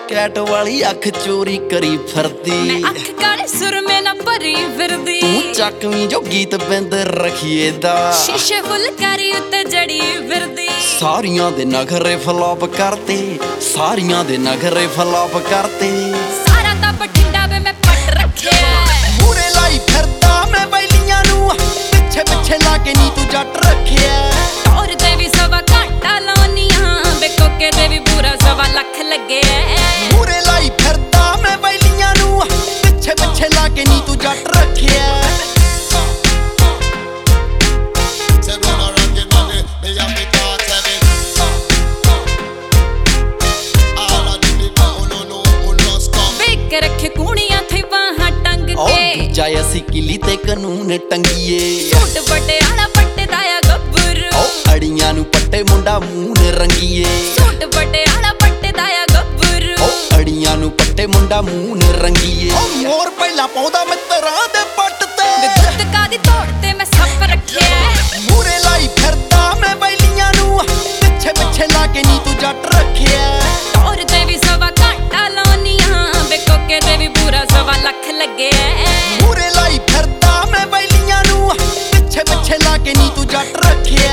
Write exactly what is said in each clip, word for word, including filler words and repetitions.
cat वाली अख चोरी करी फिरदी मैं अख काले सुरमे ना भरी फिरदी तू चकवी जो गीत बिंद रखिए दा शीशे फुलकारी उत्ते जड़ी फिरदी सारियां दे नखरे फ्लॉप करते सारियां दे नखरे फ्लॉप करते सारा दा बठिंडा वे मैं पट रखे मूरे लाई फिरदा मैं बैलियां नू पिछे पिछे लाके नी तू जट रखिया और दे भी सवा घंटा लानियां बे कोके दे भी पूरा सवा लख लगे मूरे लाई फिरदा मैं बैलियां नू पिछे पिछे लाके नी तू जट रखिया रखे कूणियां थे वहां टंग के जाय असी किली ते कानून टंगीए सूट पट्टे आला पट्टे दाया गब्बरू अड़ियां नू पट्टे मुंडा मून रंगीए सूट पट्टे आला पट्टे दाया गब्बरू अड़ियां नू पट्टे मुंडा मून रंगीए मोर पहला पौधा मित्तरां दे पट ते गुत्तका दी तोड़ ते मैं सप रखे मूरे लाई फिरदा मैं बैलियां नू पिछे पिछे लाके नी तू जट रखिया और ते भी सवा घंटा लानियां बे कोके दे भी पूरा सवा लख लगे मूरे लाई फिरदा मैं बैलियां नू पिछे पिछे लाके नी तू जट रखिया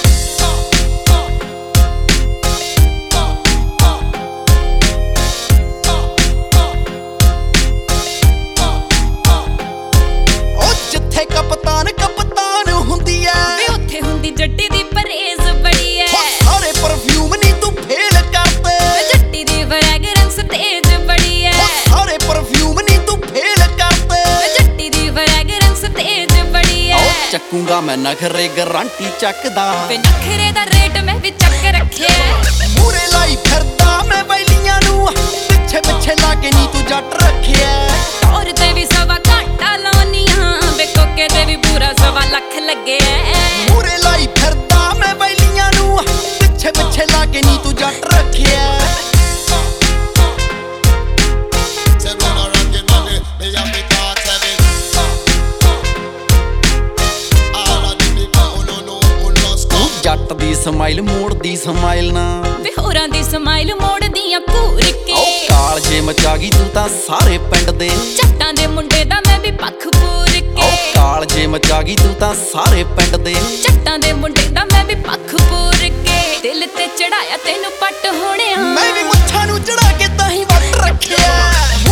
ओ जिथे कप्तान कप्तान हुंदी ऐ वे उत्थे हुंदी जट्टी दी परहेज बड़ी ऐ सारे परफ्यूम नी तू फेल करते जट्टी दी फ्रेगरेंस तेज बड़ी ऐ सारे परफ्यूम नी तू फेल करते जट्टी दी फ्रेगरेंस तेज बड़ी ऐ चकूंगा मैं नखरे गारंटी चकदा वे नखरे दा रेट मैं भी चक रखे मूरे लाई फिरदा मैं बैलियां नू पिछे पिछे लाके नी तू जट रखिया और ते भी सवा घंटा लानियां बे कोके दे भी पूरा सवा लख लगे मूरे लाई फिरदा मैं बैलियां नू पिछे पिछे लाके नी तू जट रखिया जट दी स्माइल मोड़ दी स्माइल ना वे होरां दी स्माइल मोड़ दियां घूर के काल जे मचा गई तू तां सारे पिंड दे जट्टां दे मुंडे दा मैं भी पख पूर के काल जे मचा गई तू तां सारे पिंड दे जट्टां दे मुंडे दा मैं भी पख पूर के दिल ते चढ़ाया तेनू पट होणिया मैं भी मुੱਛਾਂ ਨੂੰ चढ़ा के ताही वट रखिया